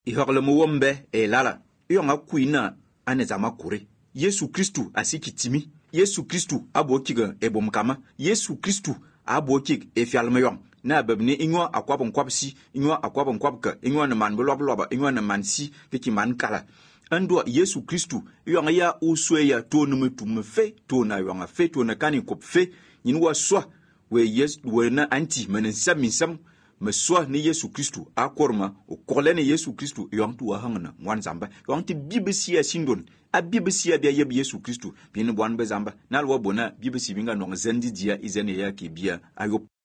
Ihogle mo wombe lala. Yonga kuina ane zama kure. Yesu Kristu asikitimi. Yesu Kristu abokiga ebomkama. Yesu Kristu abokig efialmayong. Na babne inyo akwabon kwabsi, inyo akwabon kwabka, inyo na man blob, inyo na man si, kiki man kala. Ando Yesu Kristu, yonga ya usweya to numetum fe, to na yonga fe, to na kani kop fe, yinwa swa, we na anti, menensam minsam, me swa ni Yesu Kristu, akorma, o kolene Yesu Kristu, yong tu wahangana, wan zamba, yong ti bibisi ya sindon, a bibisi ya bia yeb Yesu Kristu, bien wan bezamba, nalwa bona, bibisi binga nong zendi dia izene ya ki bia, ayop.